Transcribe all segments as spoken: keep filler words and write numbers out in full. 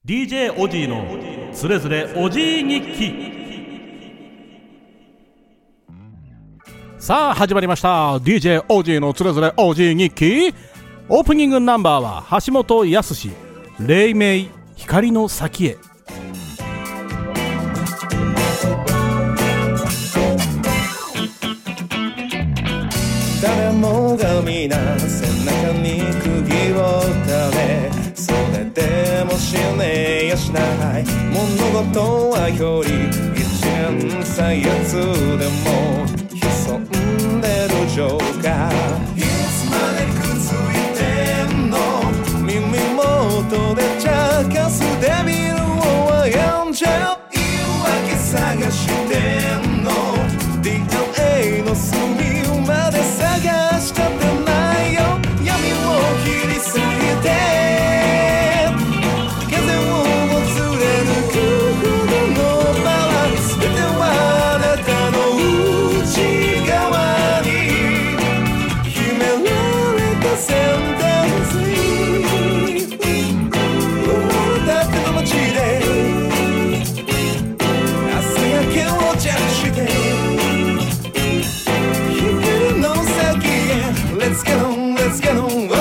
ディージェー オジーのつれづれおじい日記。さあ始まりました ディージェー オジーのつれづれおじい日記。オープニングナンバーは橋本康、黎明光の先へ。 誰もが皆背中に釘を打たれ、それでも死ねやしない。物事はより一年歳月でも潜んでるジョーカー。いつまでくっついてんの、耳元で茶化すデビルを歩んじゃう。言い訳探してんの、 ディーエヌエー の隅まで探したってないよ。闇を切り裂いて風をもつれ抜くほどのバラ、全てはあなたの内側に秘められたセンテンス。生まれたての街で朝焼けをジャッジしてLet's get on, let's get on, oh, oh,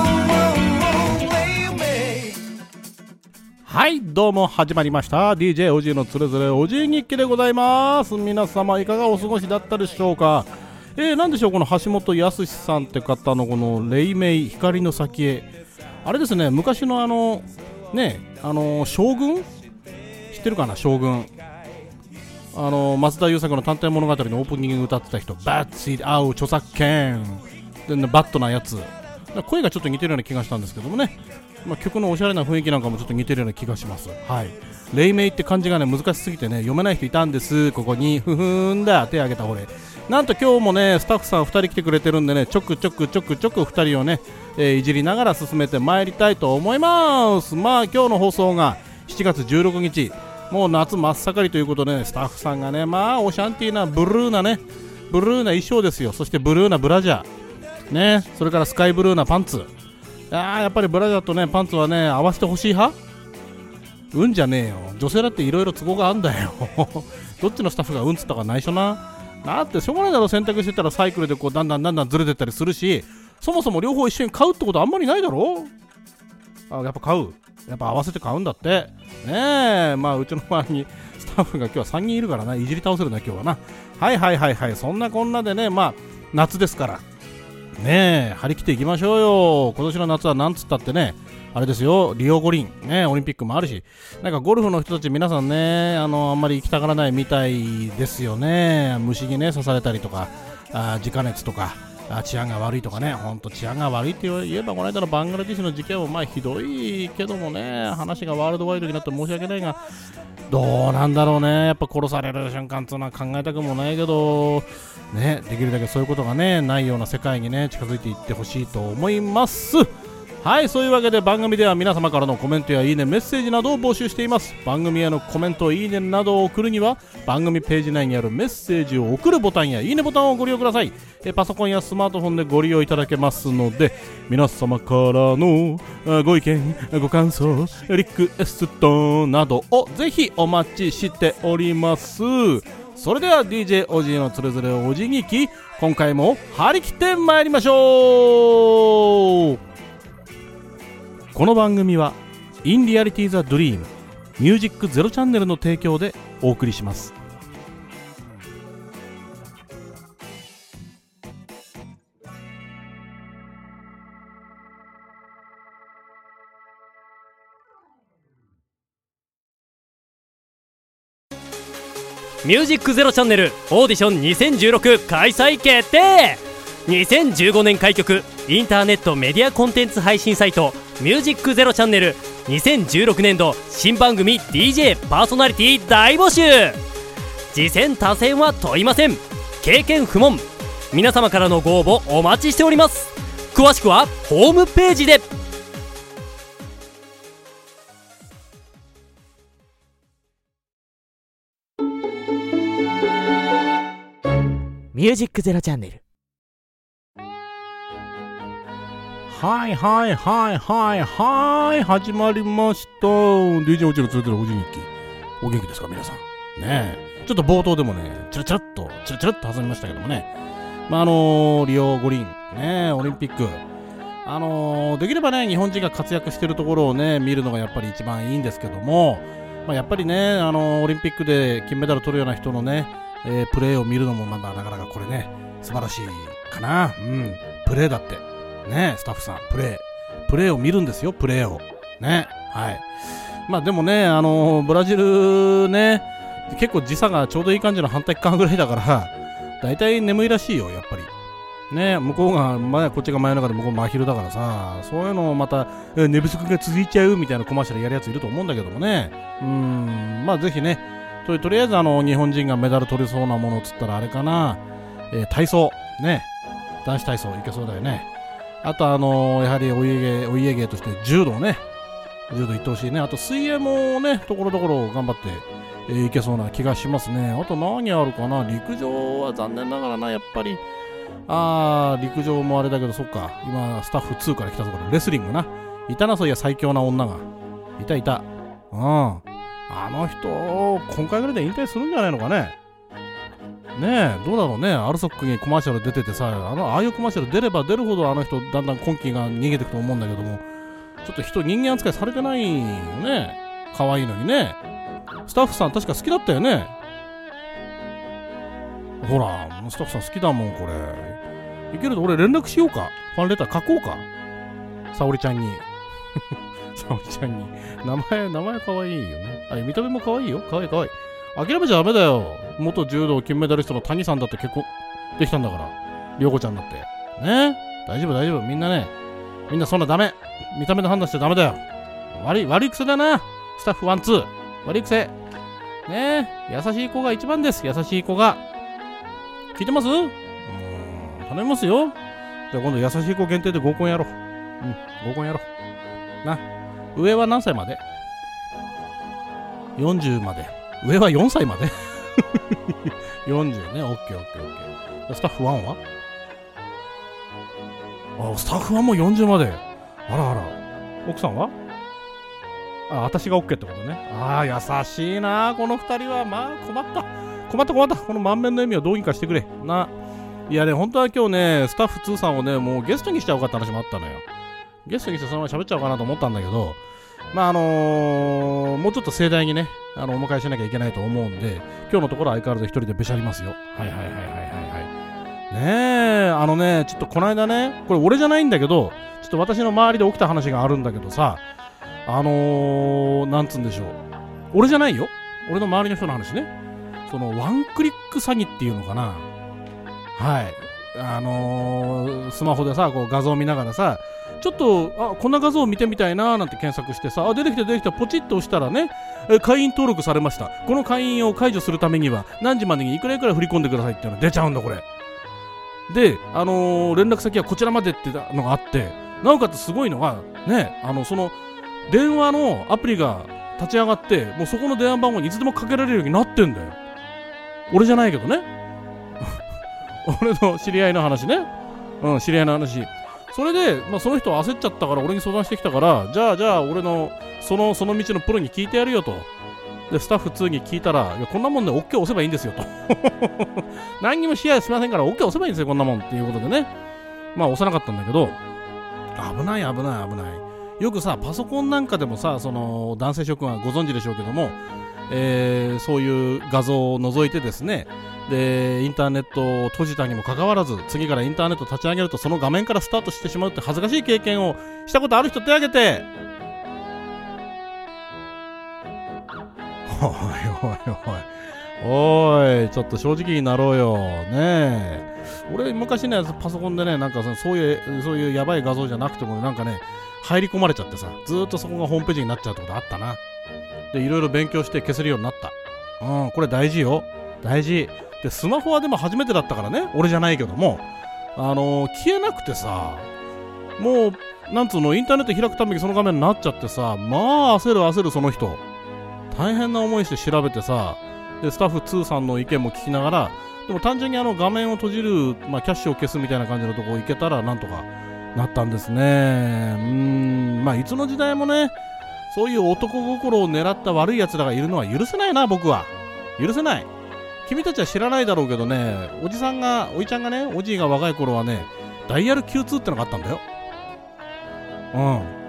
oh, oh, me. はい、どうも始まりました ディージェー オジーのつれづれおじい日記でございます。皆様いかがお過ごしだったでしょうか。えー、なんでしょう、この橋本康さんって方のこの黎明光の先へ、あれですね、昔のあのね、あの将軍知ってるかな。将軍、あの松田優作の探偵物語のオープニング歌ってた人、バッツイ合う著作権で、ね、バットなやつ、声がちょっと似てるような気がしたんですけどもね、まあ、曲のおしゃれな雰囲気なんかもちょっと似てるような気がします。はい、黎明って漢字がね難しすぎてね読めない人いたんです。ここにふふんだ手挙げた俺、なんと今日もねスタッフさんふたり来てくれてるんでね、ちょくちょくちょくちょくふたりをね、えー、いじりながら進めてまいりたいと思います。まあ今日の放送がしちがつじゅうろくにち、もう夏真っ盛りということで、ね、スタッフさんがね、まあオシャンティーなブルーなねブルーな衣装ですよ。そしてブルーなブラジャーね、それからスカイブルーなパンツ。あーやっぱりブラジャーとねパンツはね合わせてほしい派？うんじゃねえよ、女性だっていろいろ都合があんだよどっちのスタッフがうんつったか内緒な。だってしょうがないだろ、選択してたらサイクルでこうだんだんだんだんずれてったりするし、そもそも両方一緒に買うってことあんまりないだろ。あ、やっぱ買う、やっぱ合わせて買うんだってねえ。まあうちの周りにスタッフが今日はさんにんいるからな、いじり倒せるな今日はな。はいはいはいはい、そんなこんなでね、まあ夏ですからねえ、張り切っていきましょうよ。今年の夏はなんつったってね、あれですよ、リオ五輪ね、オリンピックもあるし、なんかゴルフの人たち皆さんね、あのあんまり行きたがらないみたいですよね。虫にね刺されたりとか、あ自家熱とか、あ治安が悪いとかね、ほんと治安が悪いって言えばこの間のバングラディッシュの事件もまあひどいけどもね、話がワールドワイドになって申し訳ないが、どうなんだろうね。やっぱ殺される瞬間っていうのは考えたくもないけどね、できるだけそういうことがねないような世界にね近づいていってほしいと思います。はい、そういうわけで番組では皆様からのコメントやいいね、メッセージなどを募集しています。番組へのコメント、いいねなどを送るには番組ページ内にあるメッセージを送るボタンやいいねボタンをご利用ください。えパソコンやスマートフォンでご利用いただけますので、皆様からのご意見ご感想リクエストなどをぜひお待ちしております。それでは ディージェー オジーのつれづれおじぎき、今回も張り切ってまいりましょう。この番組は In Reality the Dream ミュージックゼロチャンネルの提供でお送りします。 ミュージックゼロチャンネルオーディションにせんじゅうろく開催決定。にせんじゅうごねん開局インターネットメディアコンテンツ配信サイトミュージックゼロチャンネル、にせんじゅうろくねんど新番組 ディージェー パーソナリティ大募集。次戦他戦は問いません。経験不問。皆様からのご応募お待ちしております。詳しくはホームページで。 ミュージックゼロチャンネル。 はいはいはいはいはい始まりました。 ディージェー おちのつれてるおじ日記、お元気ですか皆さんね。えちょっと冒頭でもねチラチラっとチラチラっと挟みましたけどもね、まああのー、リオ五輪ね、オリンピック、あのー、できればね日本人が活躍してるところをね見るのがやっぱり一番いいんですけども、まあ、やっぱりね、あのー、オリンピックで金メダル取るような人のね、えー、プレーを見るのもまだなかなかこれね素晴らしいかな。うん、プレーだってね、スタッフさんプレープレーを見るんですよ、プレーをね。はい。まあでもね、あのー、ブラジルね結構時差がちょうどいい感じの半体間ぐらいだからだいたい眠いらしいよやっぱりね。向こうが前こっちが真夜中で向こう真昼だからさ、そういうのをまたえ寝不足が続いちゃうみたいなコマーシャルやるやついると思うんだけどもね。うーん、まあぜひね と, とりあえずあの日本人がメダル取れそうなものをつったらあれかな、えー、体操ね、男子体操いけそうだよね。あとあのー、やはりお家芸お家芸として柔道ね、柔道いってほしいね。あと水泳もねところどころ頑張って、えー、いけそうな気がしますね。あと何あるかな、陸上は残念ながらなやっぱりあー陸上もあれだけど、そっか今スタッフツーから来たところレスリングないたな、そういや最強な女がいたいた。うん、あの人今回ぐらいで引退するんじゃないのかね。ねえどうだろうね。アルソックにコマーシャル出ててさ、あのああいうコマーシャル出れば出るほどあの人だんだん根気が逃げていくと思うんだけども、ちょっと人人間扱いされてないよね。可愛いのにね。スタッフさん確か好きだったよね。ほらスタッフさん好きだもん。これいけると俺連絡しようか、ファンレター書こうか、沙織ちゃんに沙織ちゃんに名前名前可愛いよね。あ、見た目も可愛いよ、可愛い可愛い。諦めちゃダメだよ。元柔道金メダリストの谷さんだって結婚できたんだから、涼子ちゃんだってね。大丈夫大丈夫、みんなね、みんなそんなダメ、見た目で判断してダメだよ。悪い悪い癖だな、スタッフワンツー悪い癖ね。優しい子が一番です。優しい子が聞いてます？うーん、頼みますよ。じゃあ今度優しい子限定で合コンやろう。うん、合コンやろうな。上は何歳まで？よんじゅうまで。上はよんさいまでよんじゅうね。オッケーオッケーオッケー。スタッフワンは？あ、スタッフワンもよんじゅうまで。あらあら。奥さんは？あ、私が OK ってことね。ああ、優しいなこの二人は。まあ困った困った困った。この満面の笑みをどうにかしてくれな。いやね、本当は今日ねスタッフツーさんをねもうゲストにしちゃおうかって話もあったのよ。ゲストにしてそのまま喋っちゃおうかなと思ったんだけど、まああのー、もうちょっと盛大にねあのお迎えしなきゃいけないと思うんで、今日のところは相変わらず一人でべしゃりますよ。はいはいはいはいはいはいねえ。あのねちょっとこの間ね、これ俺じゃないんだけどちょっと私の周りで起きた話があるんだけどさ、あのー、なんつうんでしょう、俺じゃないよ、俺の周りの人の話ね。そのワンクリック詐欺っていうのかな。はい、あのー、スマホでさこう画像を見ながらさ、ちょっとあこんな画像を見てみたいなーなんて検索してさ、あ出てきた出てきた、ポチッと押したらね、え会員登録されました、この会員を解除するためには何時までにいくらいくら振り込んでくださいっていうのが出ちゃうんだこれで。あのー、連絡先はこちらまでってのがあって、なおかつすごいのがね、あのその電話のアプリが立ち上がって、もうそこの電話番号にいつでもかけられるようになってんだよ。俺じゃないけどね俺の知り合いの話ね。うん、知り合いの話。それで、まあ、その人焦っちゃったから俺に相談してきたから、じゃあじゃあ俺のそのその道のプロに聞いてやるよと。でスタッフツーに聞いたら、いやこんなもんで OK 押せばいいんですよと何にも視野しませんから OK 押せばいいんですよこんなもんっていうことでね、まあ押さなかったんだけど、危ない危ない危ない。よくさパソコンなんかでもさ、その男性諸君はご存知でしょうけども、えー、そういう画像を除いてですね、でインターネットを閉じたにもかかわらず次からインターネットを立ち上げるとその画面からスタートしてしまうって恥ずかしい経験をしたことある人手挙げて。おいおいおいおい、ちょっと正直になろうよねえ。俺昔ねパソコンでね、なんかそういうそういうやばい画像じゃなくてもなんかね入り込まれちゃってさ、ずーっとそこがホームページになっちゃうってことあったな。でいろいろ勉強して消せるようになった。うん、これ大事よ、大事で。スマホはでも初めてだったからね、俺じゃないけども、あのー、消えなくてさ、もうなんつうの、インターネット開くためにその画面になっちゃってさ、まあ焦る焦る。その人大変な思いして調べてさ、でスタッフツーさんの意見も聞きながら、でも単純にあの画面を閉じる、まあ、キャッシュを消すみたいな感じのところ行けたらなんとかなったんですね。うーん、まあいつの時代もね、そういう男心を狙った悪い奴らがいるのは許せないな、僕は。許せない。君たちは知らないだろうけどね、おじさんが、おいちゃんがね、おじいが若い頃はね、ダイヤル キューツー ってのがあったんだよ。うん、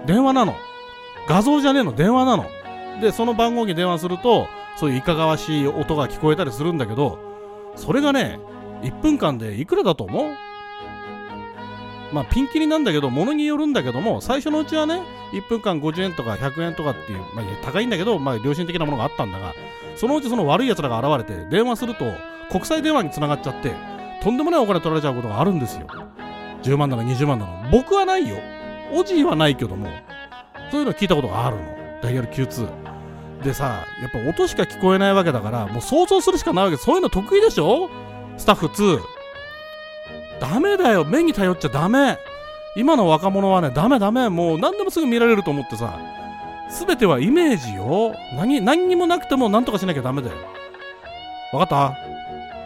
電話なの。画像じゃねえの、電話なの。で、その番号に電話すると、そういういかがわしい音が聞こえたりするんだけど、それがね、いっぷんかんでいくらだと思う？まあピンキリなんだけど、物によるんだけども、最初のうちはね、いっぷんかんごじゅうえんとかひゃくえんとかっていう、まあ高いんだけど、まあ良心的なものがあったんだが、そのうちその悪い奴らが現れて、電話すると国際電話に繋がっちゃって、とんでもないお金取られちゃうことがあるんですよ。じゅうまんだのにじゅうまんだの。僕はないよ。おじいはないけども、そういうの聞いたことがあるの。ダイヤル キューツー。でさ、やっぱ音しか聞こえないわけだから、もう想像するしかないわけ。そういうの得意でしょ？スタッフに。ダメだよ。目に頼っちゃダメ。今の若者はね、ダメダメ。もう何でもすぐ見られると思ってさ、すべてはイメージよ。何、何にもなくても何とかしなきゃダメだよ。わかった？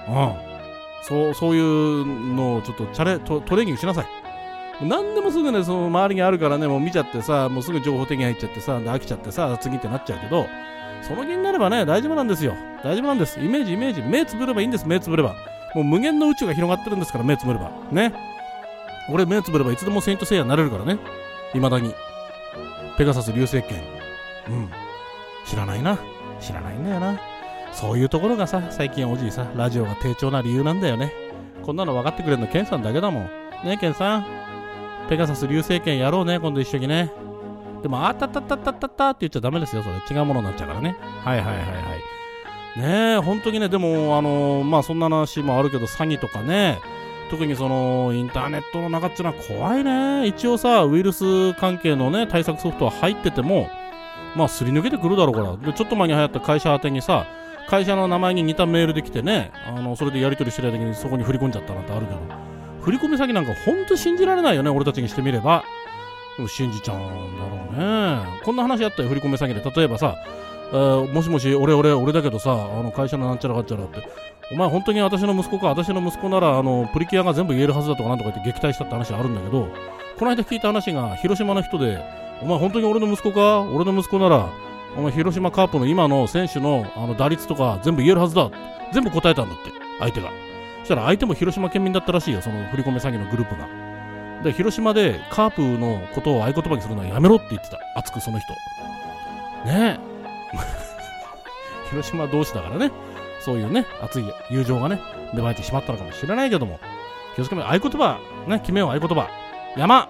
うん。そう、そういうのをちょっとチャレ、ト、トレーニングしなさい。何でもすぐね、その周りにあるからね、もう見ちゃってさ、もうすぐ情報手に入っちゃってさ、で飽きちゃってさ、次ってなっちゃうけど、その気になればね、大丈夫なんですよ。大丈夫なんです。イメージ、イメージ。目つぶればいいんです、目つぶれば。もう無限の宇宙が広がってるんですから、目つぶれば。ね。俺、目つぶればいつでもセイントセイヤになれるからね。未だに。ペガサス流星剣。うん。知らないな。知らないんだよな。そういうところがさ、最近おじいさ、ラジオが低調な理由なんだよね。こんなの分かってくれるのケンさんだけだもん。ね、ケンさん。ペガサス流星剣やろうね、今度一緒にね。でも、あたたたたたたって言っちゃダメですよ、それ。違うものになっちゃうからね。はいはいはいはい。ねえ、本当にね、でも、あのー、まあそんな話もあるけど、詐欺とかね、特にその、インターネットの中っていうのは怖いね。一応さ、ウイルス関係のね、対策ソフトは入ってても、まあすり抜けてくるだろうから。で、ちょっと前に流行った会社宛てにさ、会社の名前に似たメールできてね、あの、それでやり取りしてる間にそこに振り込んじゃったなんてあるけど、振り込み先なんかほんと信じられないよね、俺たちにしてみれば。でも信じちゃうんだろうね。こんな話あったよ、振り込み詐欺で。例えばさ、えー、もしもし、俺俺俺だけどさ、あの会社のなんちゃらかっちゃらって、お前本当に私の息子か、私の息子ならあのプリキュアが全部言えるはずだとかなんとか言って撃退したって話あるんだけど、この間聞いた話が広島の人で、お前本当に俺の息子か、俺の息子ならお前広島カープの今の選手のあの打率とか全部言えるはずだ、全部答えたんだって、相手が。そしたら相手も広島県民だったらしいよ、その振り込み詐欺のグループが。で、広島でカープのことを合言葉にするのはやめろって言ってた、熱くその人ねえ広島同士だからね、そういうね、熱い友情がね、芽生えてしまったのかもしれないけども、気をつけめ、合言葉、ね、決めよう、合言葉。山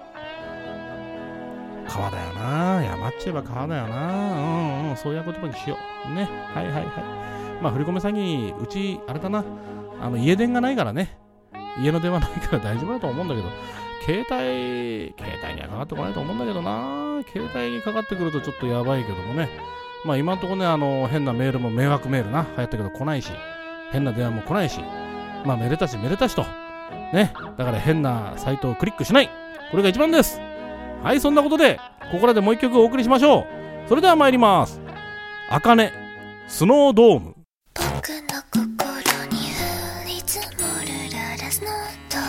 川だよな、山っちゃえば川だよな、うんうん、そういう合言葉にしよう。ね、はいはいはい。まあ、振り込め詐欺、うち、あれだな、あの、家電がないからね、家の電話ないから大丈夫だと思うんだけど、携帯、携帯にはかかってこないと思うんだけどな、携帯にかかってくるとちょっとやばいけどもね、まあ今のところね、あの変なメールも迷惑メールな流行ったけど来ないし、変な電話も来ないし、まあめでたしめでたしとね、だから変なサイトをクリックしない、これが一番です。はい、そんなことでここらでもう一曲お送りしましょう。それでは参ります。あかね、スノードーム。 僕の心に降り積もるララスノート、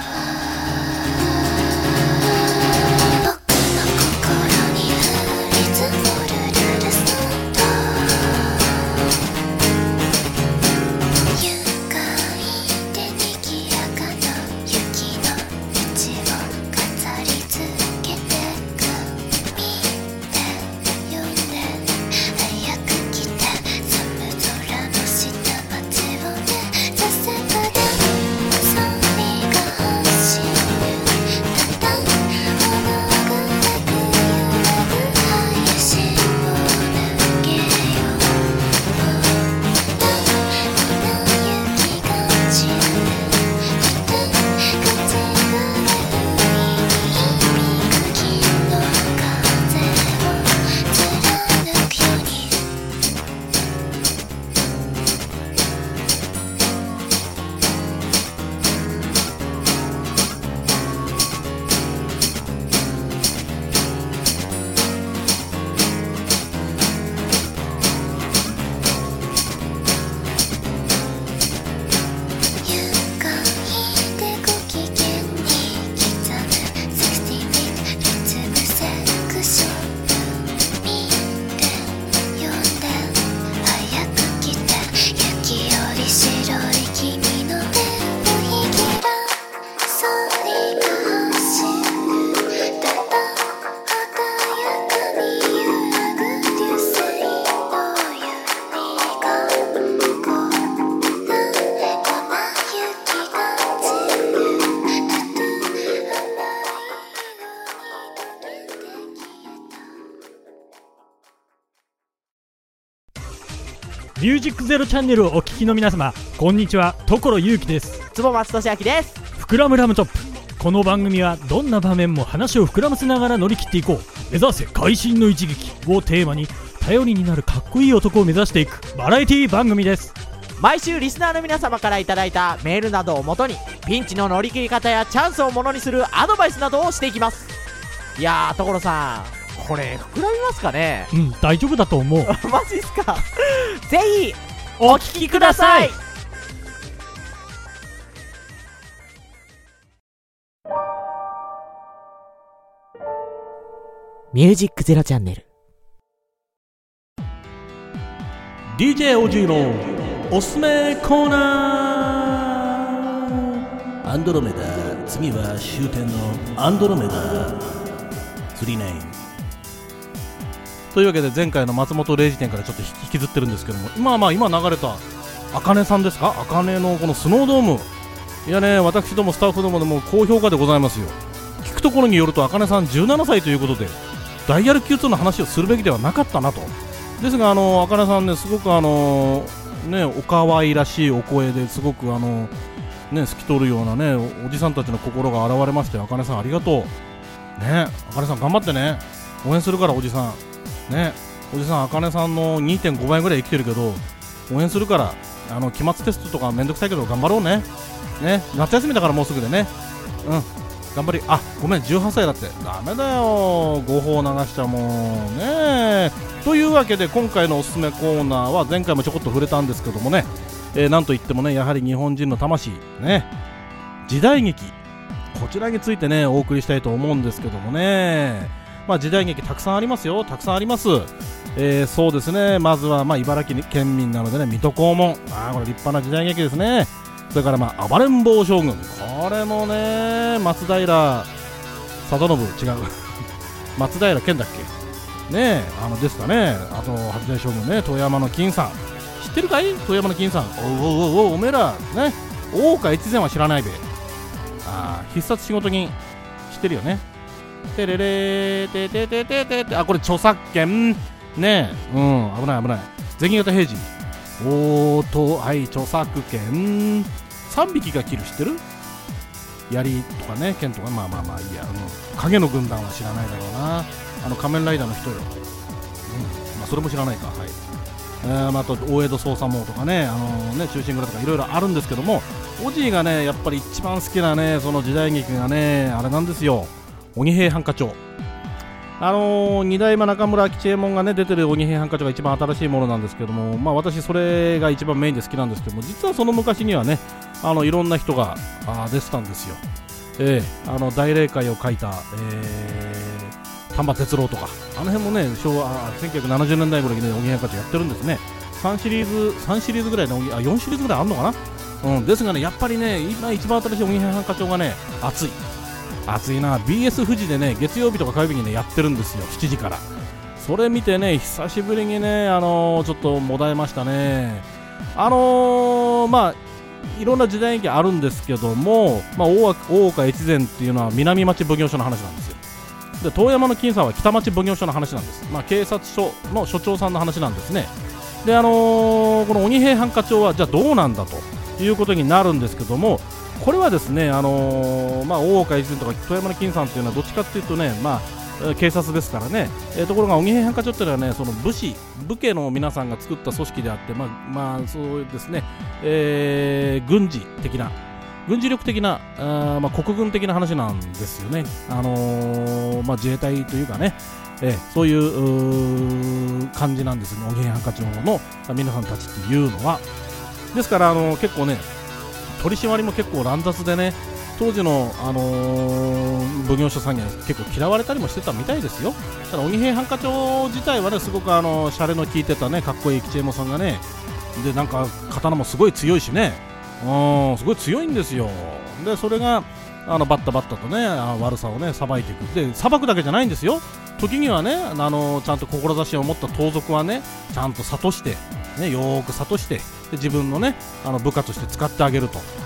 僕の心に降り積もるララスノート、愉快で賑やかな雪の道を飾り付けてく、見て読んで早く来て寒空ミュージックゼロチャンネルをお聞きの皆様、こんにちは。所ゆうきです。 坪松俊明です。 膨らむラムトップ。この番組はどんな場面も話を膨らませながら乗り切っていこう、目指せ会心の一撃をテーマに、頼りになるかっこいい男を目指していくバラエティ番組です。 毎週リスナーの皆様からいただいたメールなどをもとに、ピンチの乗り切り方やチャンスをものにするアドバイスなどをしていきます。いやー、所さん、これ膨らみますかね。 うん、大丈夫だと思う。 マジっすか。ぜひお聞きください。ミュージックゼロチャンネルディージェー オージー のおすすめコーナー。アンドロメダ、次は終点のアンドロメダスリーナインというわけで、前回の松本零士店からちょっと引きずってるんですけども、今はまあ今流れたあかねさんですか、あかねのこのスノードーム、いやね、私どもスタッフどもでも高評価でございますよ。聞くところによると、あかねさんじゅうななさいということで、ダイヤル キューツー の話をするべきではなかったなと。ですが、あのあかねさんね、すごくあのね、お可愛らしいお声ですごくあのね、透き通るようなね、お, おじさんたちの心が現れまして、あかねさんありがとうね。あかねさん頑張ってね、応援するから。おじさんね、おじさんあかねさんの にてんご 倍ぐらい生きてるけど応援するから。あの期末テストとかめんどくさいけど頑張ろうね。ね、夏休みだからもうすぐでね、うん頑張り。あ、ごめん、じゅうはっさいだって。ダメだよ、誤報流しちゃもうね。というわけで、今回のおすすめコーナーは前回もちょこっと触れたんですけどもね、えー、なんといってもね、やはり日本人の魂ね、時代劇、こちらについてねお送りしたいと思うんですけどもね。まあ時代劇たくさんありますよ、たくさんあります。えー、そうですね、まずはまあ茨城県民なのでね、水戸黄門、あーこれ立派な時代劇ですね。それからまあ暴れん坊将軍、これもね、松平定信、違う松平健だっけねえ、あのですかね。あと八代将軍ね、遠山の金さん、知ってるかい、遠山の金さん。おうおうおうおう、おめえらね、大岡越前は知らないべ。あー、必殺仕事人知ってるよね。てれれーてててててて、あ、これ著作権ねえ、うん、危ない危ない。銭形平次、おーと、はい、著作権さんびきが切る、知ってる？槍とかね、剣とか、まあまあまあいいや、うん、影の軍団は知らないだろうな。あの仮面ライダーの人よ、うん、まあそれも知らないか。はい、えーまあ、あと大江戸捜査網とかね、あのー、ね、忠臣蔵とかいろいろあるんですけども、おじいがねやっぱり一番好きなね、その時代劇がね、あれなんですよ、鬼平犯科帳。あのー、二代目中村吉右衛門がね出てる鬼平犯科帳が一番新しいものなんですけども、まあ私それが一番メインで好きなんですけども、実はその昔にはね、あのいろんな人があ出てたんですよ。えー、あの大霊界を書いた、えー、丹波哲郎とか、あの辺もね昭和せんきゅうひゃくななじゅうねんだいぐらいに、ね、鬼平犯科帳やってるんですね。さんシリーズさんシリーズぐらいのあよんシリーズぐらいあるのかな。うん、ですがね、やっぱりね、今一番新しい鬼平犯科帳がね熱い暑いな。 ビーエス 富士でね月曜日とか火曜日にねやってるんですよ、しちじから。それ見てね、久しぶりにね、あのー、ちょっともだえましたね。あのー、まあいろんな時代劇あるんですけども、まあ、大, 大岡越前っていうのは南町奉行所の話なんですよ。で遠山の金さんは北町奉行所の話なんです。まあ、警察署の署長さんの話なんですね。で、あのー、この鬼平犯科帳はじゃあどうなんだということになるんですけども、これはですね、あのーまあ、大岡越前とか遠山の金さんっていうのはどっちかっていうとね、まあ、警察ですからね、えー、ところが鬼平犯科帳っていうのはね、その武士武家の皆さんが作った組織であって、まあまあ、そうですね、えー、軍事的な軍事力的なあ、まあ、国軍的な話なんですよね。あのーまあ、自衛隊というかね、えー、そういう、う感じなんですよね、鬼平犯科帳の皆さんたちっていうのは。ですから、あのー、結構ね取り締まりも結構乱雑でね、当時の、あのー、奉行所さんには結構嫌われたりもしてたみたいですよ。ただ鬼平犯科帳自体はね、すごくあのシャレの効いてたね、かっこいい吉右衛門さんがね、でなんか刀もすごい強いしね、うん、すごい強いんですよ。でそれがあのバッタバッタとね、あの悪さをねさばいていく。でさばくだけじゃないんですよ。時にはね、あのちゃんと志を持った盗賊はね、ちゃんと諭して、ね、よーく諭して、で自分のねあの部下として使ってあげると。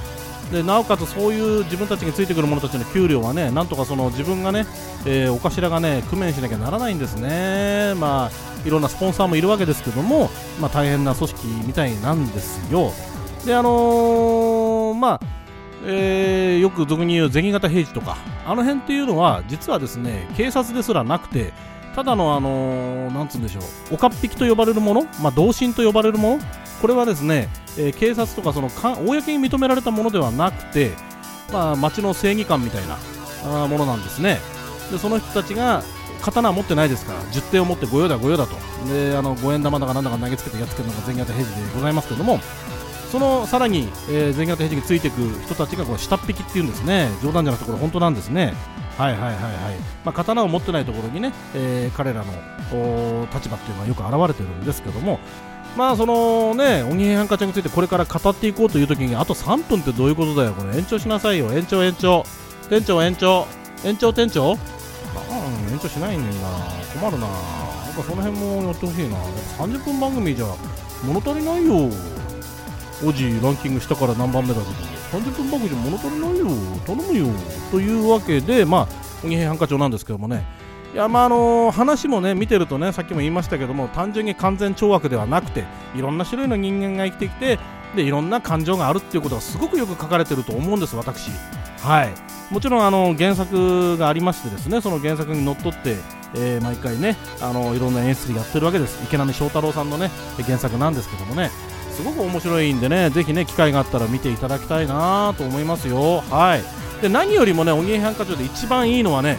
でなおかつそういう自分たちについてくる者たちの給料はねなんとかその自分がね、えー、お頭がね工面しなきゃならないんですね。まあいろんなスポンサーもいるわけですけども、まあ、大変な組織みたいなんですよ。であのー、まあえー、よく俗に言う銭形平次とかあの辺っていうのは実はですね警察ですらなくてただのあのー、なんつうんでしょうおかっぴきと呼ばれるもの、まあ、同心と呼ばれるものこれはですね、えー、警察とかそのか公に認められたものではなくて、まあ、町の正義感みたいなあものなんですね。でその人たちが刀は持ってないですからじゅってんを持って御用だ御用だとであのごえん玉だかなんだか投げつけてやっつけるのが銭形平次でございますけどもそのさらに、えー、銭形平次についていく人たちがこれ下っ引きっていうんですね。冗談じゃなくてこれ本当なんですね。はいはいはいはい、まあ、刀を持ってないところにね、えー、彼らの立場っていうのはよく現れてるんですけどもまあそのね鬼平犯科帳についてこれから語っていこうという時にあとさんぷんってどういうことだよこれ延長しなさいよ延長延長店長延長延長店長延長しないんだな困るななんかその辺もやってほしいなさんじゅっぷん番組じゃ物足りないよおじランキング下から何番目だけどさんじゅっぷん番組じゃ物足りないよ頼むよというわけでまあ鬼平犯科帳なんですけどもねいやまああのー、話もね見てるとねさっきも言いましたけども単純に完全懲悪ではなくていろんな種類の人間が生きてきてでいろんな感情があるっていうことがすごくよく書かれてると思うんです私はいもちろんあの原作がありましてですねその原作にのっとって、えー、毎回ねあのいろんな演出でやってるわけです池波正太郎さんのね原作なんですけどもねすごく面白いんでねぜひね機会があったら見ていただきたいなと思いますよ。はいで何よりもね鬼平犯科帳で一番いいのはね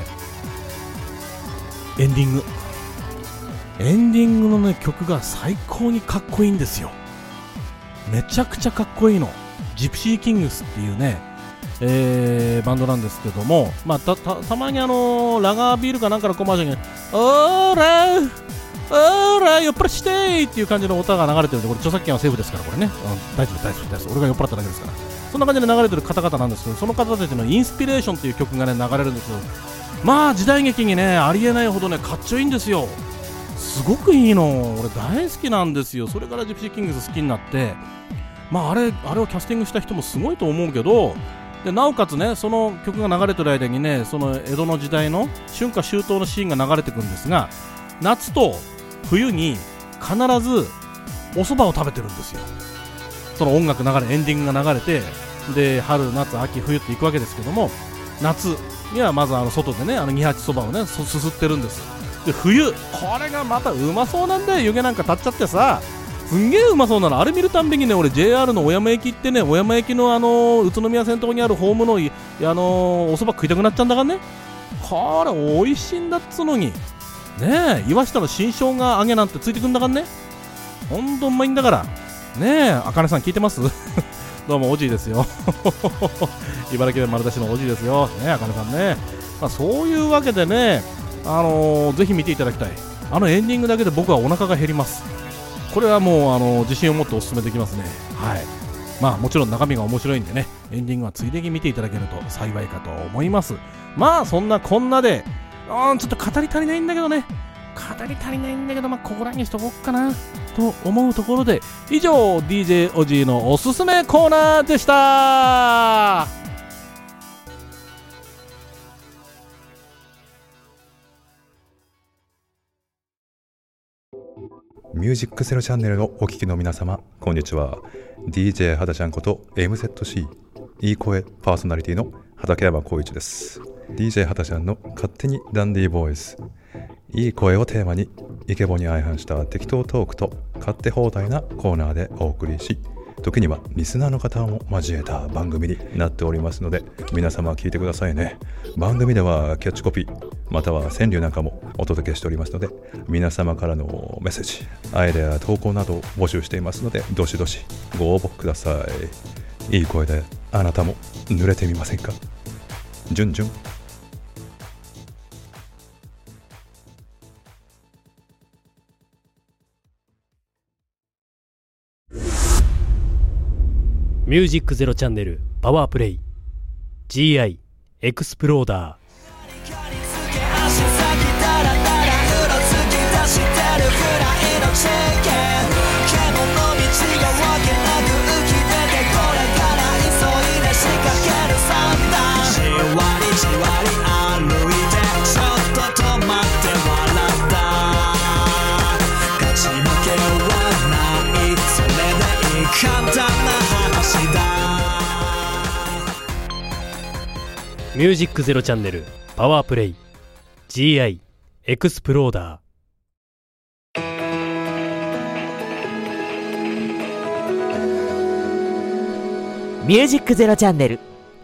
エンディングエンディングのね曲が最高にかっこいいんですよ。めちゃくちゃかっこいいのジプシーキングスっていうね、えー、バンドなんですけども、まあ、た, た, たまにあのー、ラガービールかなんかのコマーシャルにオーラーオーラー酔っ払してーっていう感じの歌が流れてるんでこれ著作権はセーフですからこれね、うん、大丈夫大丈夫大丈夫俺が酔っ払っただけですからそんな感じで流れてる方々なんですけどその方たちのインスピレーションっていう曲がね流れるんですよ。まあ時代劇にねありえないほどねかっちょいいんですよ。すごくいいの俺大好きなんですよ。それからジプシーキングス好きになってまああれあれをキャスティングした人もすごいと思うけどでなおかつねその曲が流れてる間にねその江戸の時代の春夏秋冬のシーンが流れてくるんですが夏と冬に必ずお蕎麦を食べてるんですよ。その音楽流れエンディングが流れてで春夏秋冬っていくわけですけども夏にはまずあの外でねあの二八そばをねすすってるんです。で冬これがまたうまそうなんだよ。湯気なんか立っちゃってさすんげえうまそうなのあれ見るたんびにね俺 ジェイアール の小山駅ってね小山駅のあの宇都宮線のとこにあるホームのあのお蕎麦食いたくなっちゃうんだからねこれ美味しいんだっつのにねえ岩下の新生姜揚げなんてついてくんだからねほんとうまいんだからねえあかねさん聞いてますどうもおじいですよ茨城で丸出しのおじいですよねあかねさんね、まあ、そういうわけでねあのー、ぜひ見ていただきたいあのエンディングだけで僕はお腹が減ります。これはもう、あのー、自信を持ってお勧めできますね。はいまあもちろん中身が面白いんでねエンディングはついでに見ていただけると幸いかと思います。まあそんなこんなであちょっと語り足りないんだけどね語り足りないんだけどまあここらにしとこっかなと思うところで以上 ディージェー おじいのおすすめコーナーでした。 ミュージックゼロチャンネルをお聞きの皆様こんにちは。 ディージェー はだちゃんこと エムゼットシー いい声パーソナリティの畠山浩一です。 ディージェー はだちゃんの勝手にダンディーボーイズいい声をテーマにイケボに相反した適当トークと勝手放題なコーナーでお送りし時にはリスナーの方も交えた番組になっておりますので皆様聞いてくださいね。番組ではキャッチコピーまたは川柳なんかもお届けしておりますので皆様からのメッセージアイデア投稿などを募集していますのでどしどしご応募ください。いい声であなたも濡れてみませんか。じゅんじゅんミュージックゼロチャンネルパワープレイ ジーアイ エクスプローダー。 「 簡単な話だ。 ミュージックゼロチャンネルパワープレイ ジーアイ エクスプローダー。 ミュージックゼロチャンネル。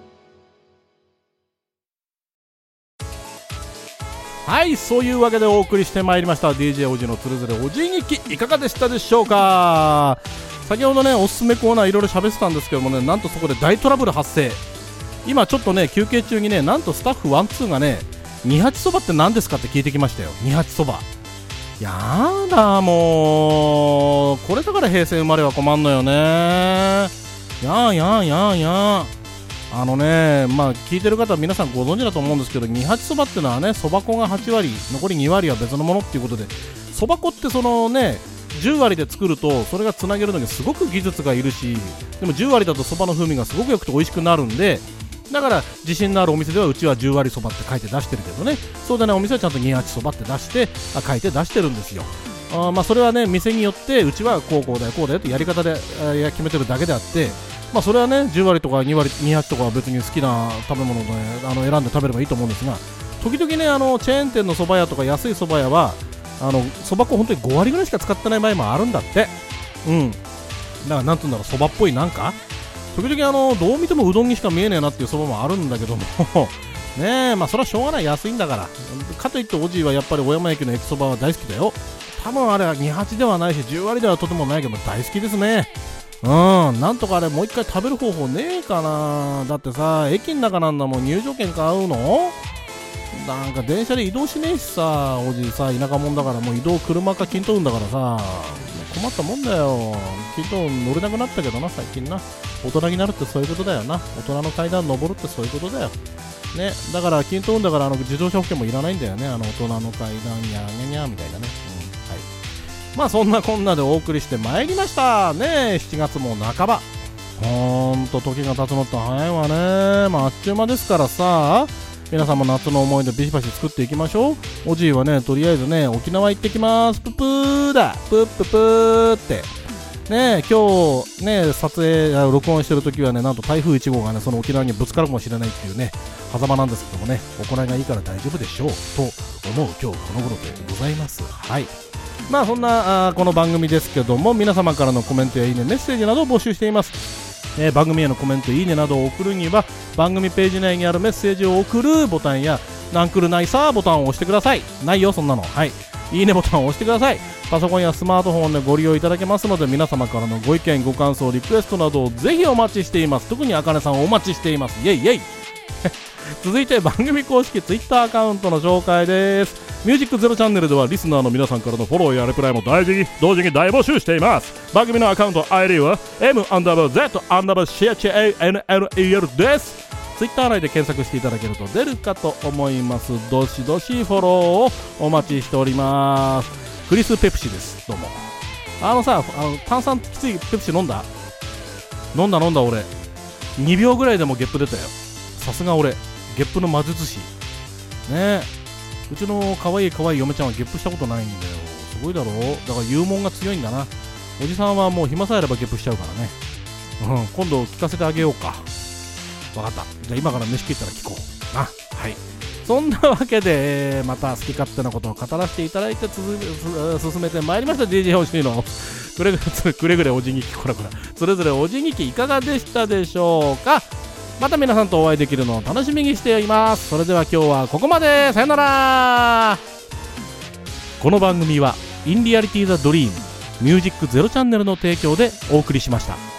はい、そういうわけでお送りしてまいりました ディージェー おじのつれづれおじ日記、いかがでしたでしょうか。先ほどねおすすめコーナーいろいろ喋ってたんですけどもね、なんとそこで大トラブル発生。今ちょっとね休憩中にね、なんとスタッフワンツーがね二八そばって何ですかって聞いてきましたよ。二八そば、やだもう、これだから平成生まれは困んのよね。やーやーやーやーあのね、まあ聞いてる方は皆さんご存知だと思うんですけど、二八そばっていうのはね、そば粉がはちわり、残りにわりは別のものっていうことで、そば粉ってそのねじゅうわりで作るとそれがつなげるのにすごく技術がいるし、でもじゅうわりだとそばの風味がすごくよくて美味しくなるんで、だから自信のあるお店ではうちはじゅうわりそばって書いて出してるけどね、そうでないお店はちゃんと二八そばって出してあ書いて出してるんですよ。あまあそれはね店によってうちはこうこうだよこうだよってやり方であ決めてるだけであって、まあそれはねじゅうわりとかにわり二八とかは別に好きな食べ物で、ね、あの選んで食べればいいと思うんですが、時々ねあのチェーン店のそば屋とか安いそば屋はあのそば粉本当にごわりぐらいしか使ってない場合もあるんだって。うんだからなんていうんだろう、そばっぽいなんか時々あのどう見てもうどんにしか見えねえなっていうそばもあるんだけどもねえ、まあそれはしょうがない、安いんだから。かといっておじいはやっぱり小山駅の駅そばは大好きだよ。多分あれはに八ではないしじゅうわりではとてもないけど大好きですね。うんなんとかあれもう一回食べる方法ねえかな。だってさ駅の中なんだもん、入場券買うのなんか電車で移動しねえしさ、おじいさ田舎もんだからもう移動車か均等運だからさ困ったもんだよ。均等運乗れなくなったけどな最近な。大人になるってそういうことだよな。大人の階段登るってそういうことだよね。だから均等運だからあの自動車保険もいらないんだよね。あの大人の階段にゃーにゃにゃーみたいなね、うん、はい。まあそんなこんなでお送りしてまいりましたね。しちがつも半ば、ほんと時が経つのって早いわね。まああっちゅう間ですからさ、皆さんも夏の思い出ビシバシ作っていきましょう。おじいはねとりあえずね沖縄行ってきます。ププーだプッププーってね。今日ね撮影録音してる時はねなんと台風いちごうがねその沖縄にぶつかるかもしれないっていうね狭間なんですけどもね、行いがいいから大丈夫でしょうと思う今日この頃でございます。はい、まあそんなあこの番組ですけども、皆様からのコメントやいいねメッセージなどを募集しています。えー、番組へのコメントいいねなどを送るには番組ページ内にあるメッセージを送るボタンやなんくるないさーボタンを押してください。ないよそんなの。はい、いいねボタンを押してください。パソコンやスマートフォンでご利用いただけますので、皆様からのご意見ご感想リクエストなどをぜひお待ちしています。特にあかねさんをお待ちしています。イエイイエイ続いて番組公式ツイッターアカウントの紹介です。ミュージックゼロチャンネルではリスナーの皆さんからのフォローやレプライも大事に同時に大募集しています。番組のアカウント アイディー は M アンダーバー Z アンダーバー シーエイチエーエヌエヌイーエル です。ツイッター内で検索していただけると出るかと思います。どしどしフォローをお待ちしております。クリスペプシです。どうも。あのさあの炭酸きついペプシ飲んだ飲んだ飲んだ俺にびょうぐらいでもゲップ出たよ。さすが俺ゲップの魔術師ね。うちの可愛い可愛い嫁ちゃんはゲップしたことないんだよ。すごいだろう。だから勇猛が強いんだな。おじさんはもう暇さえあればゲップしちゃうからね。うん、今度聞かせてあげようか。わかった。じゃあ今から飯食ったら聞こうな。はい。そんなわけでまた好き勝手なことを語らせていただいてつ進めてまいりました ディージェー 星のくれぐれくれぐれおじぎきこらこらそれぞれおじぎきいかがでしたでしょうか。また皆さんとお会いできるのを楽しみにしています。それでは今日はここまで。さよなら。この番組はインリアリティザドリームミュージックゼロチャンネルの提供でお送りしました。